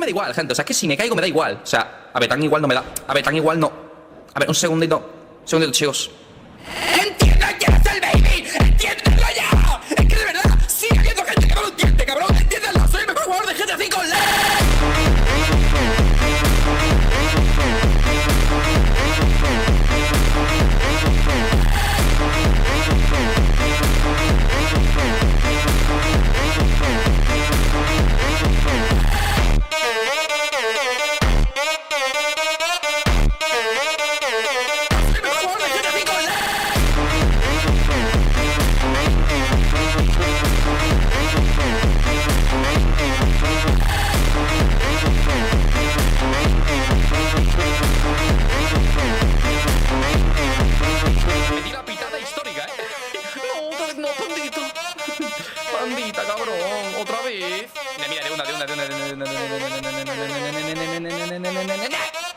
me da igual, gente. O sea, es que si me caigo me da igual. O sea, a ver, tan igual no me da. A ver, tan igual no. A ver, un segundito. Un segundito, chicos. ¡Entiendan quién es el baby! ¡Entiéndanlo ya! Es que de verdad, sigue habiendo gente que no lo entiende, cabrón. ¡Entiéndanlo! Soy el mejor jugador de GTA V Online. No, pandito. Pandita, cabrón. Otra vez. Mira, de una.